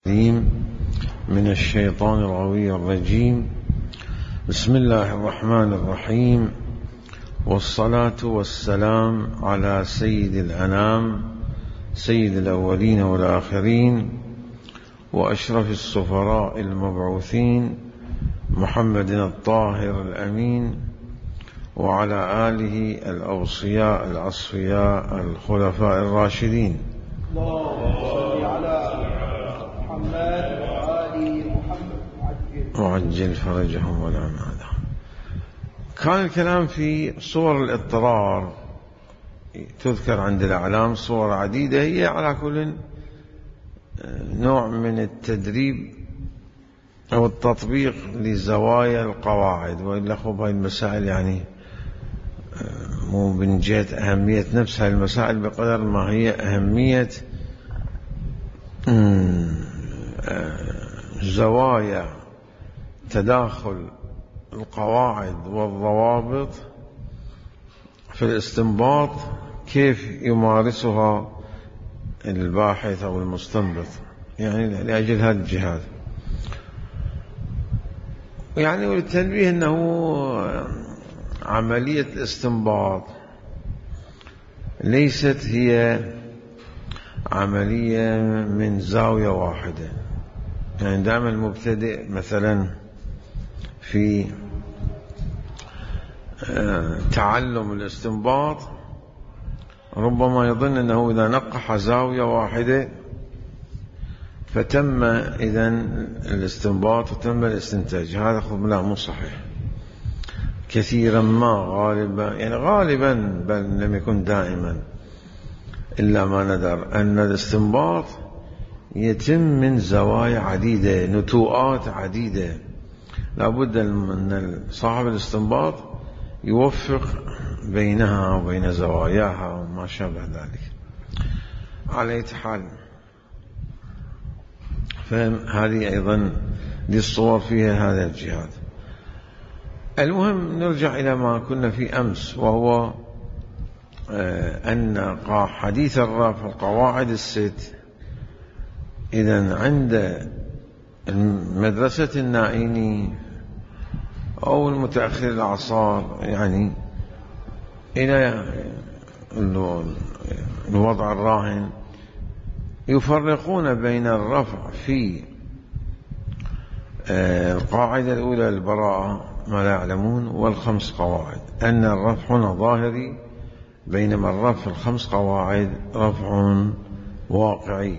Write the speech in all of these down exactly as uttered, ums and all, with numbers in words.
من الشيطان الغوي الرجيم. بسم الله الرحمن الرحيم، والصلاة والسلام على سيد الأنام سيد الأولين والآخرين وأشرف السفراء المبعوثين محمد الطاهر الأمين، وعلى آله الأوصياء الأصفياء الخلفاء الراشدين. اللهم صل على محمد وآل محمد وعجل فرجهم والأمانة. كان الكلام في صور الاضطرار، تذكر عند الأعلام صور عديدة، هي على كل نوع من التدريب أو التطبيق لزوايا القواعد. وإلا خب هاي المسائل يعني مو من جهة أهمية نفس هاي المسائل بقدر ما هي أهمية زوايا تداخل القواعد والضوابط في الاستنباط، كيف يمارسها الباحث أو المستنبط، يعني لأجل هذا الجهاد. يعني والتنبيه أنه عملية الاستنباط ليست هي عملية من زاوية واحدة. يعني دائما المبتدئ مثلا في تعلم الاستنباط ربما يظن أنه إذا نقح زاوية واحدة فتم إذن الاستنباط وتم الاستنتاج. هذا خب لا، مو صحيح. كثيرا ما غالبا يعني غالبا بل لم يكن دائما إلا ما ندر أن الاستنباط يتم من زوايا عديدة، نتوءات عديدة، لابد أن صاحب الاستنباط يوفق بينها وبين زواياها وما شابه ذلك. على أي حال، فهذه أيضا دي الصور فيها هذا الجهاد. المهم نرجع إلى ما كنا في أمس، وهو أن حديث الرفع القواعد الست إذن عند مدرسة النائيني أو المتأخر الأعصار، يعني إلى الوضع الراهن، يفرقون بين الرفع في القاعدة الأولى البراءة ما لا يعلمون والخمس قواعد، أن الرفع هنا ظاهري، بينما الرفع الخمس قواعد رفع واقعي.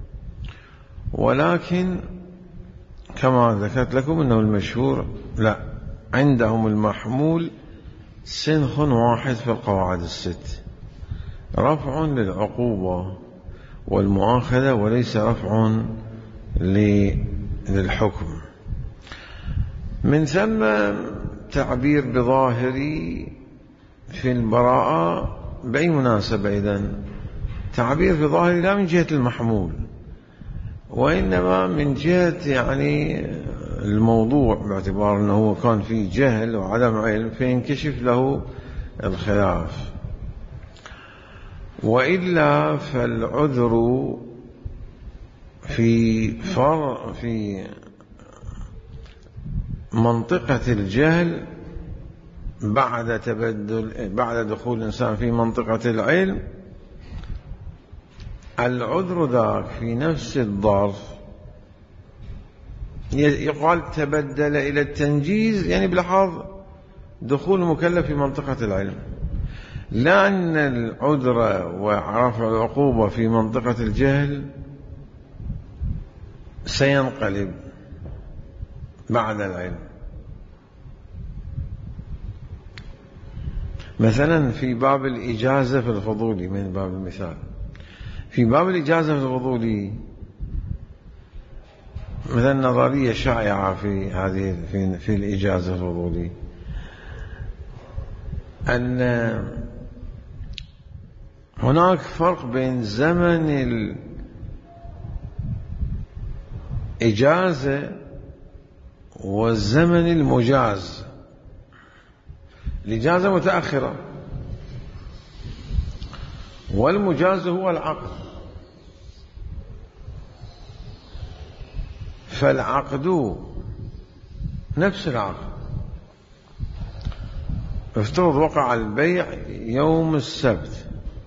ولكن كما ذكرت لكم أنه المشهور لا، عندهم المحمول سنخ واحد في القواعد الست، رفع للعقوبة والمؤاخذة وليس رفع للحكم. من ثم تعبير بظاهري في البراءة بأي مناسبة؟ إذن تعبير بظاهري لا من جهة المحمول، وإنما من جهة يعني الموضوع، باعتبار أنه كان في جهل وعدم علم فينكشف له الخلاف. وإلا فالعذر في فر في منطقة الجهل بعد تبدل بعد دخول الإنسان في منطقة العلم، العذر ذاك في نفس الظرف يقال تبدل إلى التنجيز، يعني بلحاظ دخول المكلف في منطقة العلم، لأن العذر ورفع العقوبة في منطقة الجهل سينقلب بعد العلم. مثلا في باب الإجازة في الفضولي، من باب المثال، في باب الإجازة في الفضولي مثلا نظرية شائعة في هذه في, في الإجازة الفضولي، أن هناك فرق بين زمن الإجازة والزمن المجاز. الإجازة متأخرة والمجاز هو العقد. فالعقد نفس العقد. افترض وقع البيع يوم السبت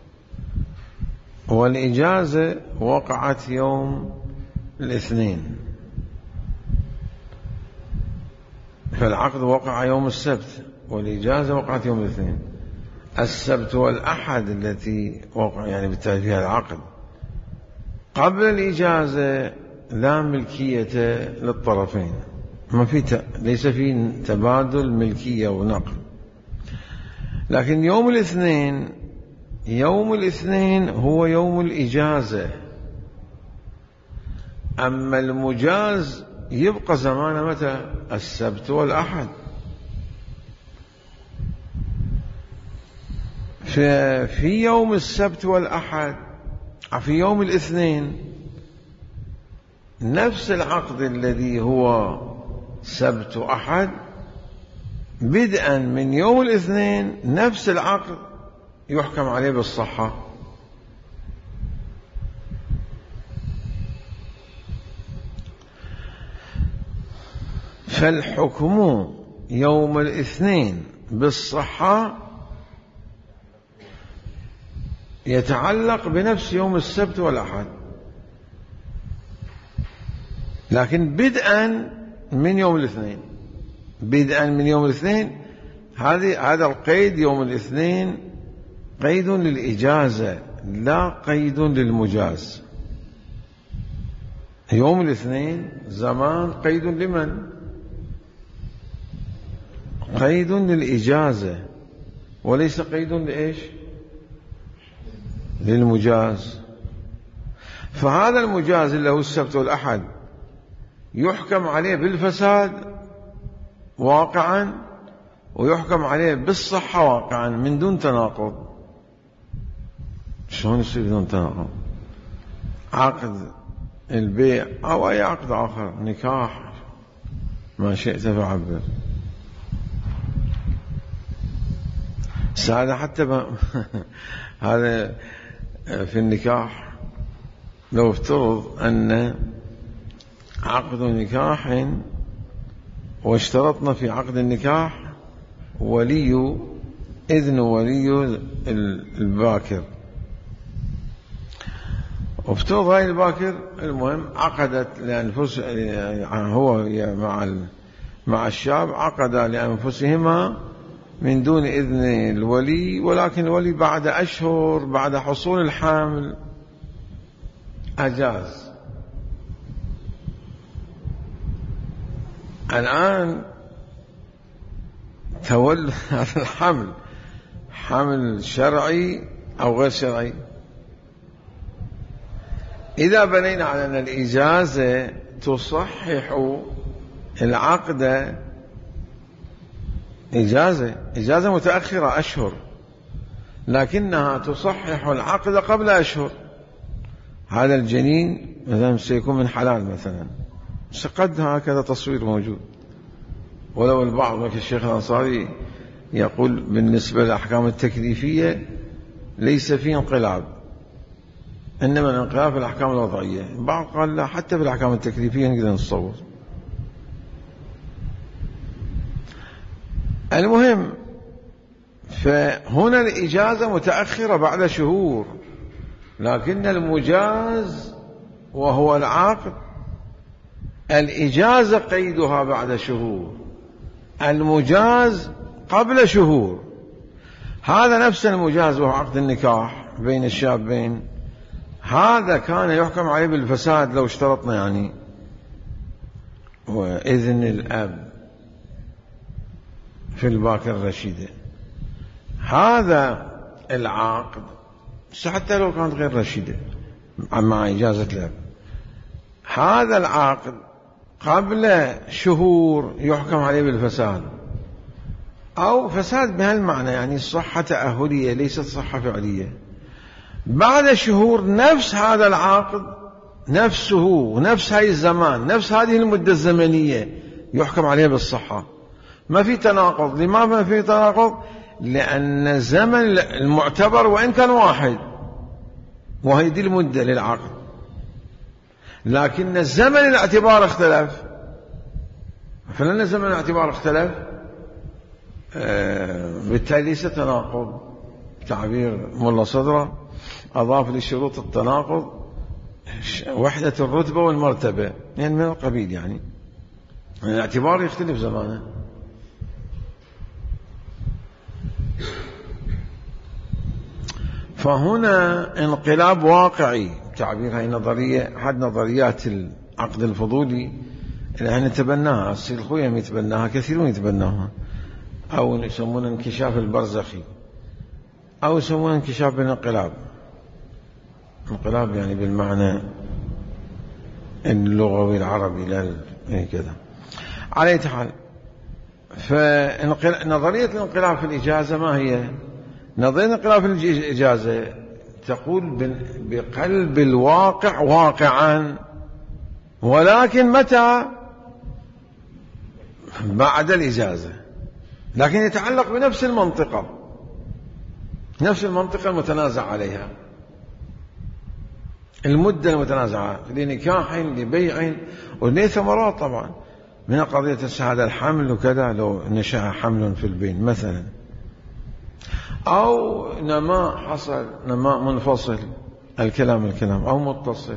والإجازة وقعت يوم الاثنين، فالعقد وقع يوم السبت والإجازة وقعت يوم الاثنين. السبت والأحد التي وقع يعني بالتالي فيها العقد قبل الإجازة لا ملكية للطرفين، ما في ت... ليس في تبادل ملكية ونقل. لكن يوم الاثنين يوم الاثنين هو يوم الإجازة، أما المجاز يبقى زمان متى؟ السبت والأحد. في يوم السبت والأحد في يوم الاثنين نفس العقد الذي هو سبت وأحد بدءا من يوم الاثنين نفس العقد يحكم عليه بالصحة. فالحكم يوم الاثنين بالصحة يتعلق بنفس يوم السبت والأحد، لكن بدءا من يوم الاثنين بدءا من يوم الاثنين هذه هذا القيد يوم الاثنين قيد للإجازة لا قيد للمجاز. يوم الاثنين زمان قيد لمن؟ قيد للإجازة وليس قيد لإيش؟ للمجاز. فهذا المجاز اللي هو السبت والأحد يحكم عليه بالفساد واقعا ويحكم عليه بالصحة واقعا من دون تناقض. شلون يصير بدون تناقض؟ عقد البيع أو أي عقد آخر، نكاح، ما شئت فعبر. سادة حتى ب... هذا في النكاح لو افترض أن عقد نكاح واشترطنا في عقد النكاح ولي إذن ولي الباكر، وافترض هاي الباكر المهم عقدت لأنفس هو مع مع الشاب عقد لأنفسهما من دون إذن الولي، ولكن الولي بعد أشهر بعد حصول الحمل أجاز. الآن تولى هذا الحمل حمل شرعي أو غير شرعي. إذا بنينا على أن الإجازة تصحح العقد، إجازة إجازة متأخرة أشهر لكنها تصحح العقد قبل أشهر، هذا الجنين مثلا سيكون من حلال مثلا، قد هكذا تصوير موجود. ولو البعض كالشيخ الأنصاري يقول بالنسبة للأحكام التكليفية ليس فيه انقلاب، إنما الانقلاب في الأحكام الوضعية. بعض قال لا، حتى في الأحكام التكليفية نقدر نتصور. المهم فهنا الإجازة متأخرة بعد شهور، لكن المجاز وهو العقد الإجازة قيدها بعد شهور، المجاز قبل شهور. هذا نفس المجاز وهو عقد النكاح بين الشابين، هذا كان يحكم عليه بالفساد لو اشترطنا يعني وإذن الأب في الباكر الرشيدة. هذا العقد حتى لو كانت غير رشيدة مع إجازة الأب، هذا العقد قبل شهور يحكم عليه بالفساد أو فساد بهالمعنى يعني صحة تأهلية ليست صحة فعلية. بعد شهور نفس هذا العقد نفسه نفس هاي الزمان نفس هذه المدة الزمنية يحكم عليه بالصحة، ما في تناقض. لماذا ما في تناقض؟ لأن الزمن المعتبر وإن كان واحد وهي دي المدة للعقد، لكن الزمن الاعتبار اختلف. فلأن الزمن الاعتبار اختلف آه بالتالي ليس تناقض. تعبير ملا صدرة أضاف لشروط التناقض وحدة الرتبة والمرتبة، يعني من القبيل يعني الاعتبار يختلف زمانه. فهنا انقلاب واقعي. تعبير هاي نظرية أحد نظريات العقد الفضولي اللي احنا نتبناها، السيد الخويم يتبناها، كثيرون يتبناها، أو يسمونه انكشاف البرزخي، أو يسمونه انكشاف بالانقلاب. انقلاب يعني بالمعنى اللغوي العربي، لا يعني كذا. على أي حال، فنظرية الانقلاب في الإجازة ما هي؟ نظرية الانقلاب في الإجازة تقول بقلب الواقع واقعا، ولكن متى؟ بعد الإجازة، لكن يتعلق بنفس المنطقة، نفس المنطقة المتنازع عليها، المدة المتنازعة لنكاح لبيع وليه ثمرات طبعا من قضية هذا الحمل وكذا، لو نشأ حمل في البين مثلا، أو نماء حصل، نماء منفصل، الكلام الكلام أو متصل.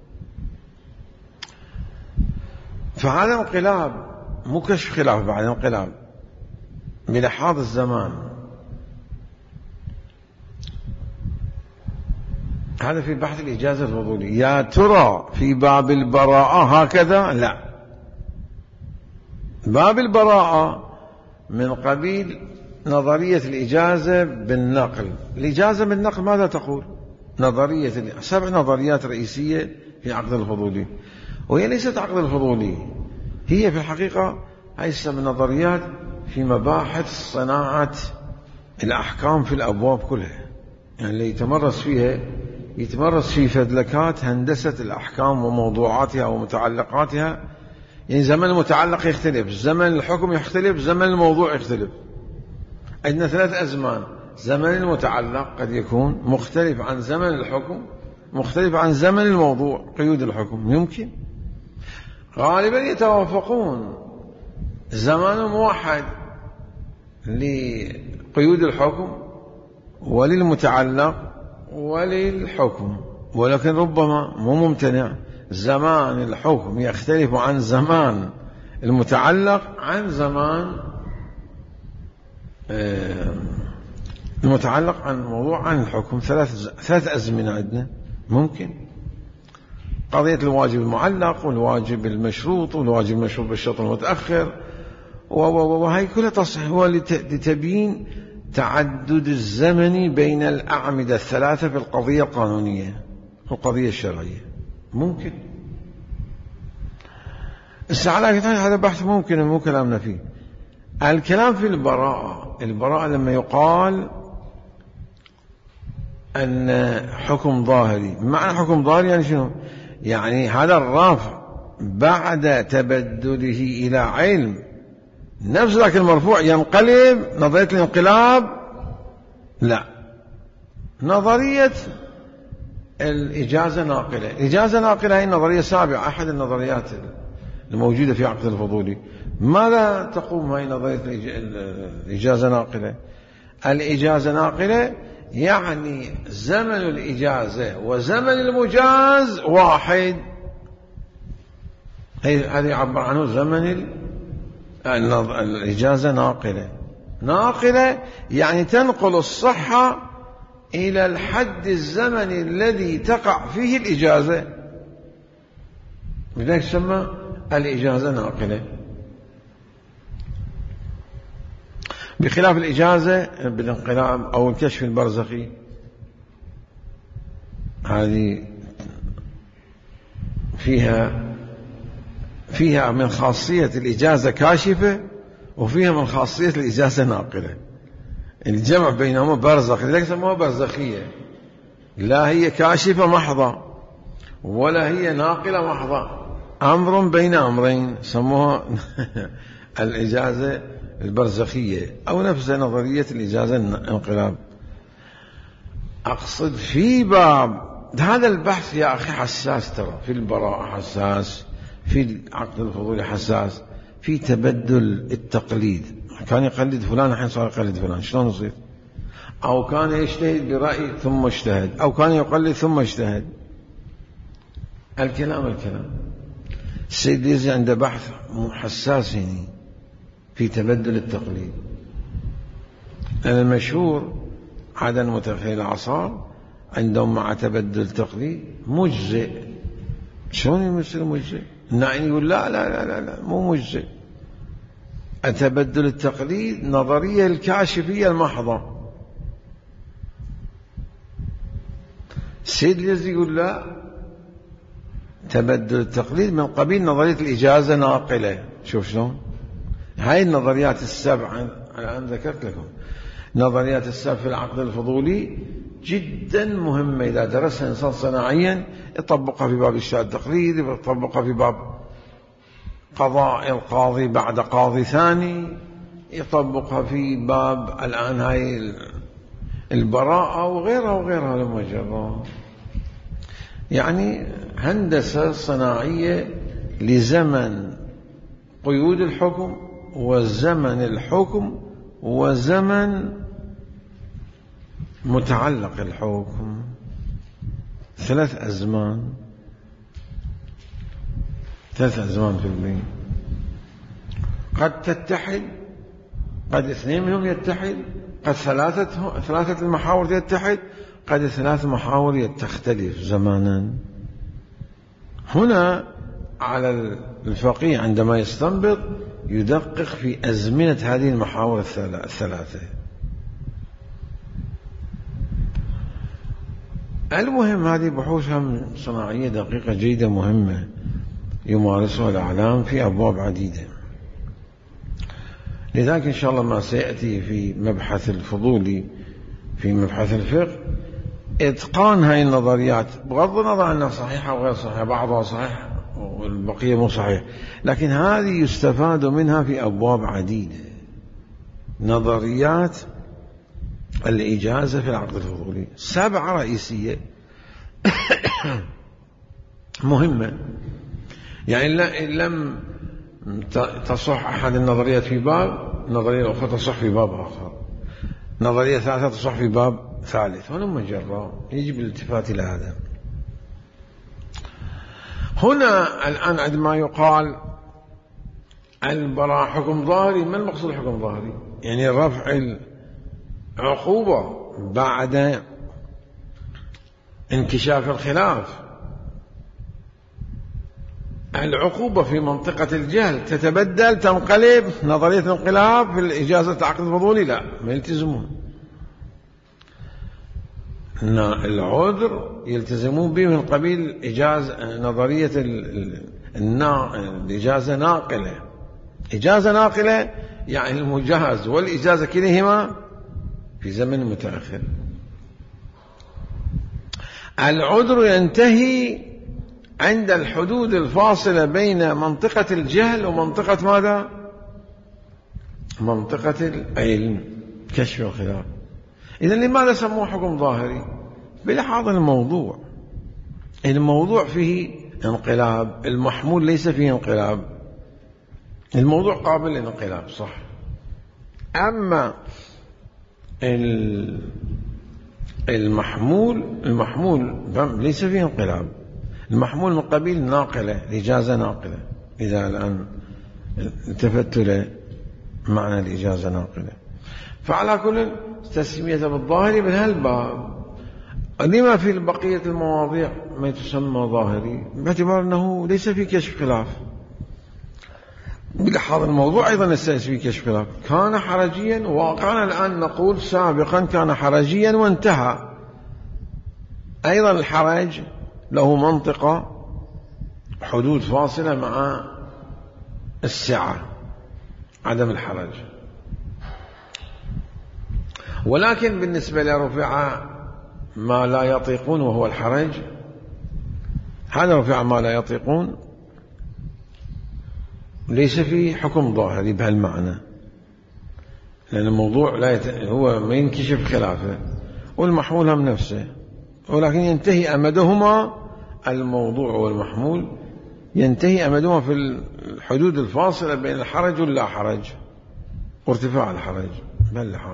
فهذا انقلاب، مو كشف خلاف، بعد انقلاب بلحاظ الزمان. هذا في بحث الإجازة الفضولي. يا ترى في باب البراءة هكذا؟ لا، باب البراءة من قبيل نظرية الإجازة بالنقل. الإجازة بالنقل ماذا تقول؟ نظرية سبع نظريات رئيسية في عقد الفضولي، وهي ليست عقد الفضولي، هي في الحقيقة هاي السبع نظريات في مباحث صناعة الأحكام في الأبواب كلها. يعني اللي يتمرس فيها يتمرس في فدلكات هندسة الأحكام وموضوعاتها ومتعلقاتها. يعني زمن المتعلق يختلف، زمن الحكم يختلف، زمن الموضوع يختلف. عندنا ثلاث أزمان. زمن المتعلق قد يكون مختلف عن زمن الحكم، مختلف عن زمن الموضوع، قيود الحكم يمكن. غالبا يتوافقون، زمان موحد لقيود الحكم وللمتعلق وللحكم، ولكن ربما مو ممتنع زمان الحكم يختلف عن زمان المتعلق عن زمان المتعلق عن الموضوع عن الحكم. ثلاث ثلاث أزمنة عندنا ممكن. قضية الواجب المعلق والواجب المشروط والواجب المشروط بالشرط المتأخر، وهي كلها تصح هو لتبيين تعدد الزمن بين الأعمدة الثلاثة في القضية القانونية والقضية الشرعية. ممكن الساعة هذا بحث ممكن، مو كلامنا فيه. الكلام في البراءة. البراءة لما يقال أن حكم ظاهري، معنى حكم ظاهري يعني شنو؟ يعني هذا الرافع بعد تبدله إلى علم نفس ذاك المرفوع ينقلب. نظرية الانقلاب لا، نظرية الإجازة ناقلة. الإجازة ناقلة هي نظرية سابعة، أحد النظريات الموجودة في عقد الفضولي. ماذا تقوم هاي نظرية الإجازة ناقلة؟ الإجازة ناقلة يعني زمن الإجازة وزمن المجاز واحد. هذا يعبر عنه زمن الإجازة ناقلة. ناقلة يعني تنقل الصحة إلى الحد الزمني الذي تقع فيه الإجازة، لذلك تسمى الإجازة ناقلة. بخلاف الإجازة بالانقلاب أو الكشف البرزخي، هذه فيها فيها من خاصية الإجازة كاشفة، وفيها من خاصية الإجازة ناقلة. الجمع بينهما برزخ، لذلك سموها برزخية. لا هي كاشفة محضة ولا هي ناقلة محضة، أمر بين أمرين، سموها الإجازة البرزخية أو نفس نظرية الإجازة الانقلاب. أقصد في باب هذا البحث يا أخي حساس، ترى في البراءة حساس، في العقد الفضولي حساس، في تبدل التقليد. كان يقلد فلان الحين صار يقلد فلان، شلون يصير؟ أو كان يجتهد برأي ثم اجتهد، أو كان يقلد ثم اجتهد. الكلام الكلام السيد يزي عنده بحث حساس هنا في تبدل التقليد. المشهور عدد متأخري الأعصار عندهم مع تبدل التقليد مجزئ. شلون يمثل مجزئ؟ النائي يقول لا لا لا لا, لا مو مجزئ. التبدل التقليد نظرية الكاشفية المحضة. السيد اليزي يقول لا، تبدل التقليد من قبيل نظرية الإجازة ناقلة. شوف شلون هاي النظريات السبع الآن ذكرت لكم. نظريات السبع في العقد الفضولي جدا مهمة، إذا درسها إنسان صناعيا يطبقها في باب الشاء التقليدي، يطبقها في باب قضاء القاضي بعد قاضي ثاني، يطبقها في باب الآن هاي البراءة وغيرها وغيرها لمجرد يعني هندسة صناعية لزمن قيود الحكم وزمن الحكم وزمن متعلق الحكم. ثلاث أزمان، ثلاث أزمان في البين. قد تتحد، قد اثنين منهم يتحد، قد ثلاثة ثلاثة المحاور يتحد، قد ثلاث محاور تختلف زمانا. هنا على الفقيه عندما يستنبط يدقق في أزمنة هذه المحاور الثلاثة. المهم هذه بحوث صناعية دقيقة جيدة مهمة يمارسها الأعلام في أبواب عديدة. لذلك إن شاء الله ما سيأتي في مبحث الفضولي في مبحث الفقه إتقان هاي النظريات، بغض النظر أنها صحيحة وغير صحيحة، بعضها صحيح والبقية مو صحيح، لكن هذه يستفاد منها في أبواب عديدة. نظريات الإجازة في العقد الفضولي سبعة رئيسية مهمة، يعني إن لم تصح أحد النظريات في باب، النظرية الأخرى تصح في باب آخر، نظرية ثالثة تصح في باب ثالث. هنا مجرد يجب الالتفات إلى هذا. هنا الآن عندما يقال البراءة حكم ظاهري، ما المقصود حكم ظاهري؟ يعني رفع العقوبة بعد انكشاف الخلاف. العقوبة في منطقة الجهل تتبدل تنقلب، نظرية الانقلاب في الإجازة العقد الفضولي لا، ما يلتزمون. العذر يلتزمون به من قبيل إجازة نظرية الإجازة ناقلة. إجازة ناقلة يعني المجاز والإجازة كليهما في زمن متأخر. العذر ينتهي عند الحدود الفاصلة بين منطقة الجهل ومنطقة ماذا؟ منطقة العلم، كشف الخلاف. إذن لماذا سموه حكم ظاهري؟ بلحاظ الموضوع. الموضوع فيه انقلاب، المحمول ليس فيه انقلاب. الموضوع قابل للانقلاب صح، أما المحمول المحمول ليس فيه انقلاب. المحمول من قبيل ناقلة، الإجازة ناقلة. إذا الآن التفت لمعنى الإجازة ناقلة، فعلى كل تسمية بالظاهري من هالباب. لما في بقية المواضيع ما تسمى ظاهري؟ باعتبار أنه ليس في كشف خلاف. بلحاظ الموضوع أيضا ليس في كشف خلاف. كان حرجيا، وواقعنا الآن نقول سابقا كان حرجيا وانتهى. أيضا الحرج له منطقة حدود فاصلة مع السعة، عدم الحرج. ولكن بالنسبة لرفع ما لا يطيقون وهو الحرج، هذا رفع ما لا يطيقون ليس فيه حكم ظاهري بهالمعنى، لأن الموضوع لا يت... هو ما ينكشف خلافه، والمحمول هم نفسه ولكن ينتهي أمدهما الموضوع والمحمول، ينتهي أمدهما في الحدود الفاصلة بين الحرج واللا حرج وارتفاع الحرج باللحاق.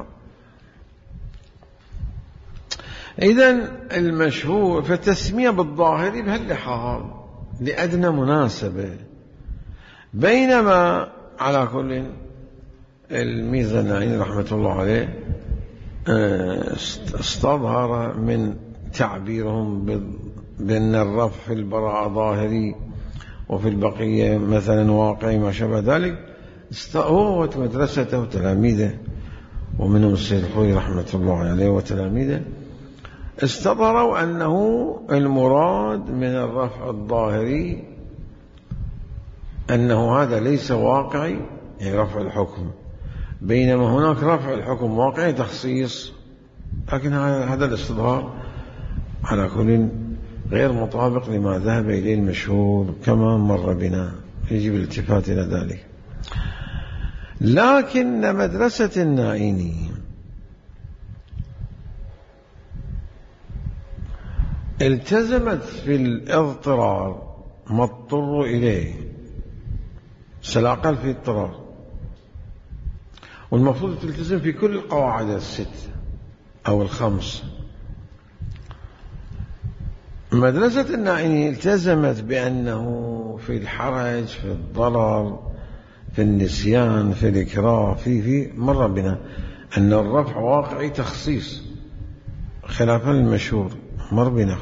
إذن المشهور فالتسمية بالظاهر بهاللحاق لأدنى مناسبة، بينما على كل الميزاني رحمة الله عليه استظهر من تعبيرهم بأن الرفع في البراءة ظاهري وفي البقية مثلا واقعي ما شابه ذلك. هو مدرسته وتلاميذه ومنهم السيد الخوئي رحمة الله عليه وتلاميذه استظهروا أنه المراد من الرفع الظاهري أنه هذا ليس واقعي، يعني رفع الحكم، بينما هناك رفع الحكم واقعي تخصيص. لكن هذا الاستظهار على كل غير مطابق لما ذهب إليه المشهور كما مر بنا، يجب الالتفات إلى ذلك. لكن مدرسة النائيني التزمت في الاضطرار ما اضطر إليه، سلاقل في اضطرار، والمفروض تلتزم في كل القواعد الست أو الخمس. مدرسة النائيني التزمت بأنه في الحرج، في الضرر، في النسيان، في الإكراه، في في مر بنا أن الرفع واقعي تخصيص خلافا المشهور مر بنا.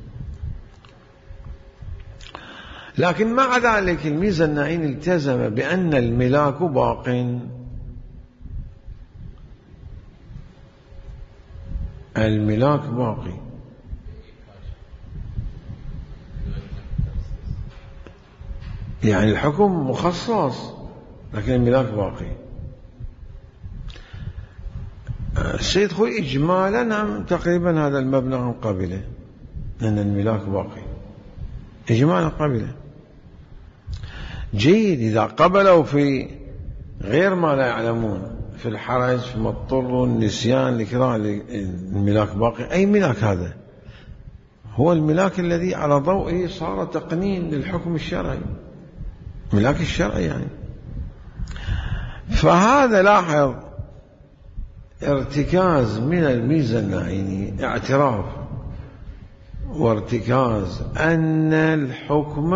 لكن مع ذلك الميزة النائيني التزم بأن الملاك باق، الملاك باقي، يعني الحكم مخصص لكن الملاك باقي. السيد خوي إجمالا نعم تقريبا هذا المبنى قابله أن الملاك باقي إجمالا قابله جيد. إذا قبلوا في غير ما لا يعلمون، في الحرج، في مضطر، النسيان، الإكراه، الملاك باقي. أي ملاك هذا؟ هو الملاك الذي على ضوئه صار تقنين للحكم الشرعي، ملاك الشرعي يعني. فهذا لاحظ ارتكاز من الميزة النائيني، اعتراف وارتكاز أن الحكم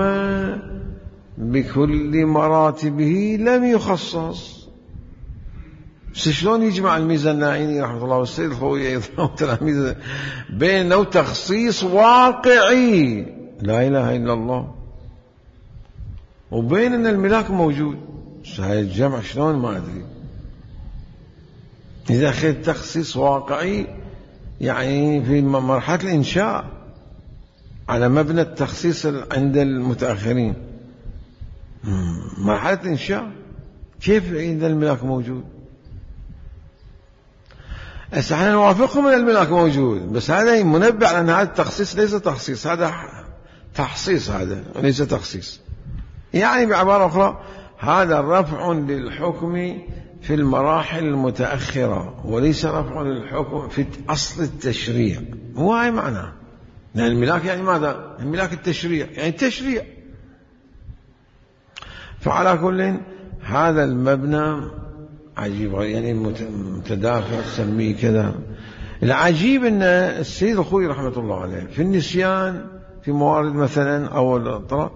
بكل مراتبه لم يخصص. شلون يجمع الميزة النائيني رحمة الله والسيد الخوئي وتلاميذه بين تخصيص واقعي لا إله إلا الله وبين أن الملاك موجود؟ هاي الجمع شلون ما أدري. إذا أخذت تخصيص واقعي يعني في مرحلة الإنشاء على مبنى التخصيص عند المتأخرين، مرحلة الإنشاء، كيف إذا الملاك موجود؟ احنا نوافقهم أن الملاك موجود، بس هذا منبه على أن هذا التخصيص ليس تخصيص، هذا تحصيص، هذا ليس تخصيص. يعني بعبارة أخرى هذا رفع للحكم في المراحل المتأخرة وليس رفع للحكم في أصل التشريع. هو هاي معناه، لأن الملاك يعني ماذا؟ الملاك التشريع، يعني التشريع. فعلى كل هذا المبنى عجيب، يعني متدافع تسميه كذا. العجيب أن السيد الخوئي رحمة الله عليه في النسيان في موارد مثلا أو الاضطرار،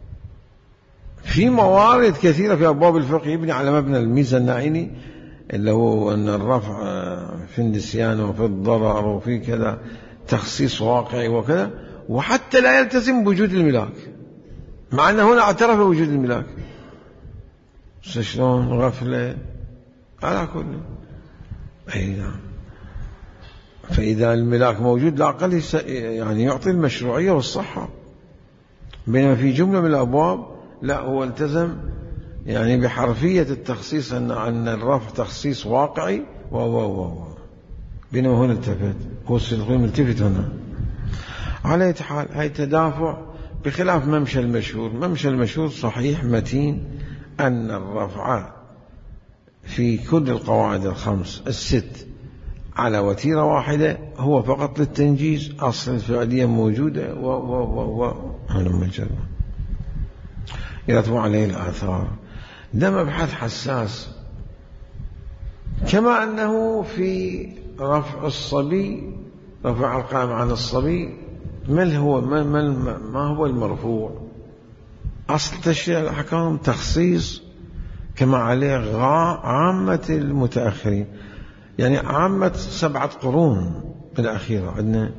في موارد كثيرة في أبواب الفقه يبني على مبنى الميزة النائيني اللي هو أن الرفع في النسيان وفي الضرر وفي كذا تخصيص واقعي وكذا، وحتى لا يلتزم بوجود الملاك، مع أنه هنا اعترف بوجود الملاك. شلون غفلة على كل. أي نعم. فإذا الملاك موجود لا أقل يعني يعطي المشروعية والصحة، بينما في جملة من الأبواب لا، هو التزم يعني بحرفية التخصيص أن أن الرفع تخصيص واقعي و و و بينما هنا التفت، هو السلطوي ملتفت هنا. على أي حال هاي تدافع بخلاف ممشى المشهور. ممشى المشهور صحيح متين أن الرفع في كل القواعد الخمس الست على وتيرة واحدة هو فقط للتنجيز، أصل الفعلية موجودة و و و و يرتب عليه الآثار. ده مبحث حساس. كما أنه في رفع الصبي، رفع القائم عن الصبي، ما هو ما, ما, ما هو المرفوع؟ أصل تشريع الأحكام تخصيص كما عليه عامة المتأخرين، يعني عامة سبعة قرون الأخيرة عندنا،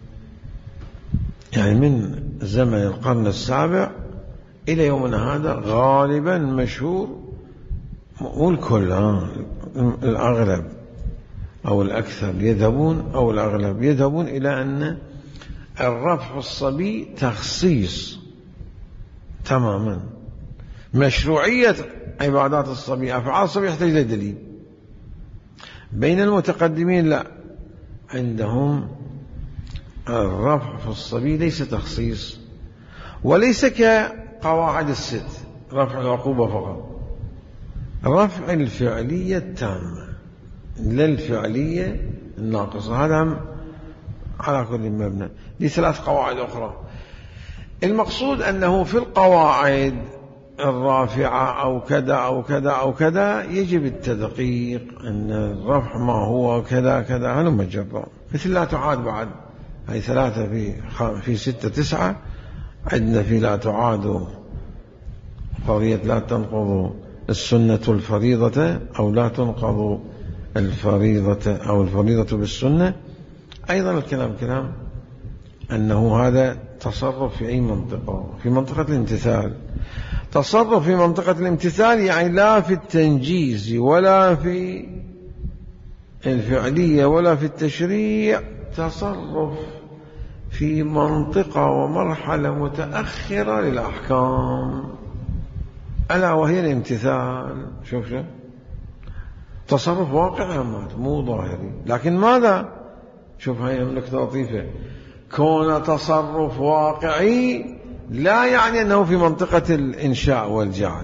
يعني من زمن القرن السابع إلى يومنا هذا غالبا مشهور، مو الكل، الأغلب أو الأكثر يذهبون أو الأغلب يذهبون إلى أن الرفع الصبي تخصيص تماما. مشروعية عبادات الصبي، أفعال الصبي يحتاج إلى دليل. بين المتقدمين لا، عندهم الرفع في الصبي ليس تخصيص، وليس كقواعد الست رفع العقوبة فقط، رفع الفعلية التامة لا الفعلية الناقصة. هذا على كل مبنى. دي ثلاث قواعد أخرى. المقصود أنه في القواعد الرافعة أو كذا أو كذا أو كذا يجب التدقيق أن الرفع ما هو كذا كذا. هل مجرد مثل لا تعاد بعد، هي ثلاثة في في ستة تسعة. عندنا في لا تعاد قضية لا تنقض السنة الفريضة أو لا تنقض الفريضة أو الفريضة بالسنة. أيضا الكلام كلام أنه هذا تصرف في أي منطقة، في منطقة الامتثال. تصرف في منطقة الامتثال يعني لا في التنجيز ولا في الفعلية ولا في التشريع، تصرف في منطقة ومرحلة متأخرة للأحكام، ألا وهي الامتثال. شوف شوف تصرف واقعي مو ظاهري، لكن ماذا؟ شوف هاي نكتة لطيفة. كون تصرف واقعي لا يعني أنه في منطقة الإنشاء والجعل،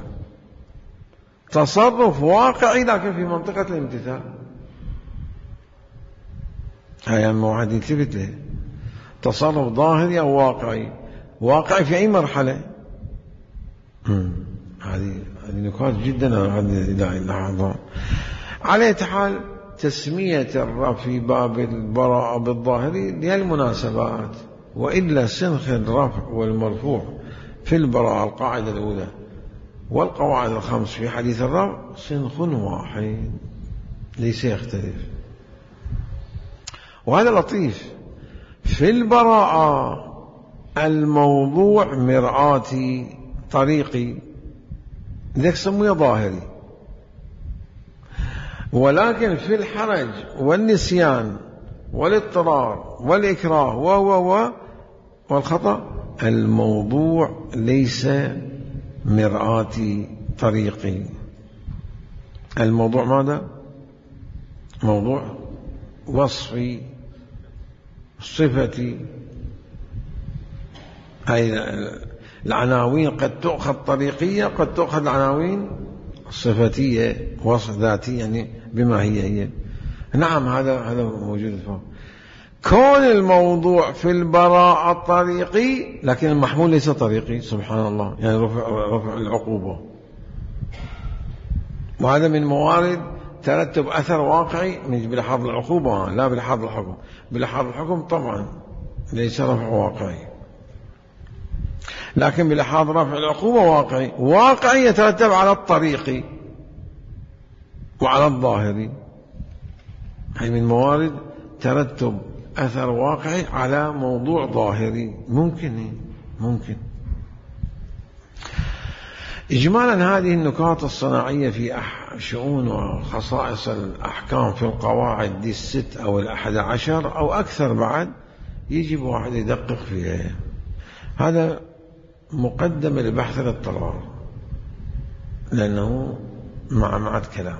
تصرف واقعي لكن في منطقة الامتثال. هاي الموعد يلتفت له. تصرف ظاهري أو واقعي. واقعي في أي مرحلة؟ هذه نقاط جدا لاحظها. على حال تسمية الرفع في باب البراءة بالظاهري للمناسبات، وإلا سنخ الرفع والمرفوع في البراءة القاعدة الأولى والقواعد الخمس في حديث الرفع سنخ واحد ليس يختلف. وهذا لطيف. في البراءة الموضوع مرآتي طريقي، لذلك سموه ظاهري. ولكن في الحرج والنسيان والاضطرار والإكراه و و و والخطأ الموضوع ليس مرآتي طريقي. الموضوع ماذا؟ موضوع وصفي صفتي. أي العناوين قد تؤخذ طريقية، قد تؤخذ العناوين صفتية وصف ذاتي، يعني بما هي هي. نعم هذا هذا موجود فوق. كون الموضوع في البراءة الطريقي لكن المحمول ليس طريقي، سبحان الله، يعني رفع, رفع العقوبة. وهذا من موارد ترتب أثر واقعي مش بلحاظ العقوبة، لا بلحاظ الحكم. بلحاظ الحكم طبعا ليس رفع واقعي، لكن بلحاظ رفع العقوبة واقعي. واقعي يترتب على الطريقي وعلى الظاهري. هي من موارد ترتب أثر واقعي على موضوع ظاهري. ممكن ممكن إجمالا هذه النكات الصناعية في شؤون وخصائص الأحكام في القواعد دي الست أو الأحد عشر أو أكثر بعد يجب واحد يدقق فيها. هذا مقدم لبحث الاضطرار لأنه معمعة كلام.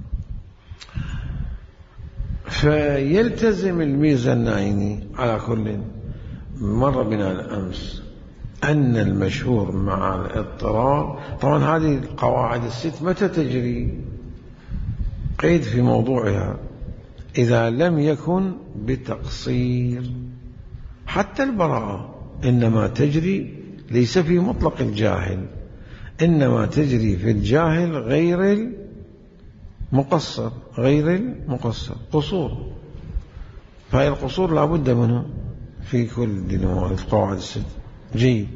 فيلتزم الميزانيني على كل مر بنا الأمس أن المشهور مع الاضطرار. طبعا هذه القواعد الست متى تجري؟ قيد في موضوعها إذا لم يكن بتقصير. حتى البراءة إنما تجري ليس في مطلق الجاهل، إنما تجري في الجاهل غير المقصر، غير المقصر قصور. فهي القصور لا بد منه في كل دين القواعد الست. جيد.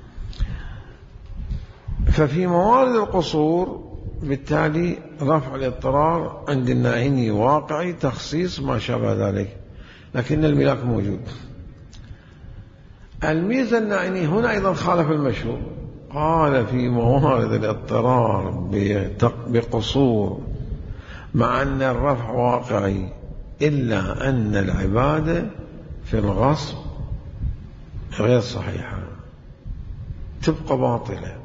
ففي موارد القصور بالتالي رفع الاضطرار عند النائين واقعي، تخصيص ما شابه ذلك، لكن الملاك موجود. الميزة النائني هنا أيضا خالف المشهور، قال في موارد الاضطرار بقصور مع أن الرفع واقعي، إلا أن العبادة في الغصب غير صحيحة، تبقى باطلة.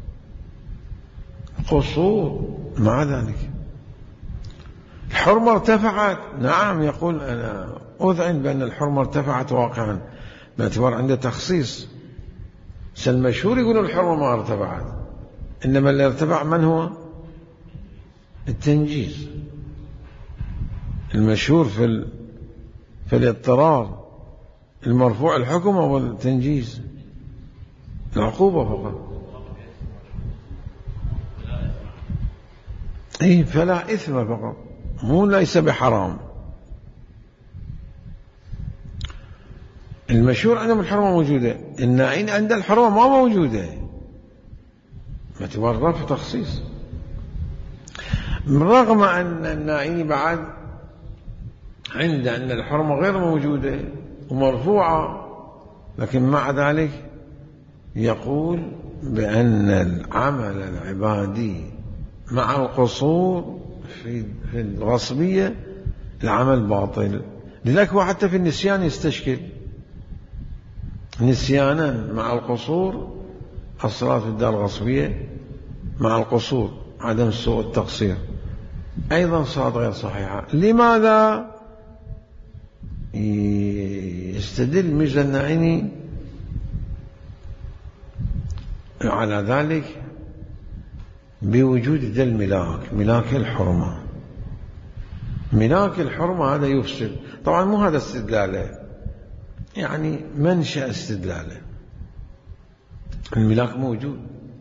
قصور مع ذلك. الحرمة ارتفعت، نعم، يقول أنا أذعن بأن الحرمة ارتفعت واقعا باعتبار عنده تخصيص. المشهور يقول الحرمة ما ارتفعت، إنما اللي ارتفع من هو؟ التنجيز. المشهور في ال... في الاضطرار المرفوع الحكم أو التنجيز؟ العقوبة فقط. إيه، فلا إثم فقط، مو ليس بحرام. المشهور عندهم الحرمة موجودة، النائين عند الحرمة ما موجودة باعتبار رفع تخصيص، رغم أن النائين بعد عند أن الحرمة غير موجودة ومرفوعة، لكن مع ذلك يقول بأن العمل العبادي مع القصور في الغصبية العمل باطل. لذلك هو حتى في النسيان يستشكل، نسيانا مع القصور، الصلاة في الدار الغصبية مع القصور عدم سوء التقصير، أيضا صلاة غير صحيحة. لماذا؟ يستدل ميزة النائني على ذلك بوجود ذا الملاك، ملاك الحرمة. ملاك الحرمة هذا يفسد. طبعا مو هذا استدلاله، يعني منشأ استدلاله. الملاك موجود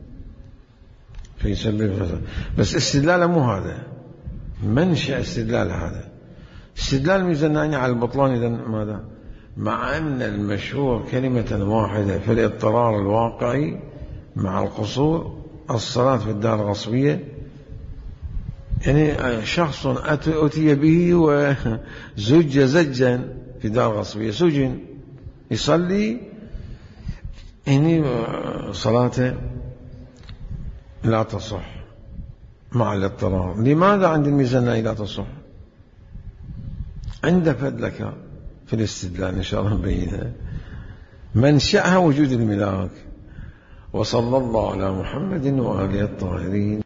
في سبيل الفساد، بس استدلاله مو هذا، منشأ استدلال هذا. استدلال ميزاناني على البطلان إذا ماذا؟ مع أن المشهور كلمة واحدة في الاضطرار الواقعي مع القصور الصلاة في الدار الغصبية، يعني شخص أتي به وزج زجا في دار غصبية، سجن يصلي، يعني صلاته لا تصح مع الاضطرار. لماذا عند الميزانية لا تصح؟ عند فدلك في الاستدلال إن شاء الله نبينها. منشأها وجود الملاك. وصلى الله على محمد وآله الطاهرين.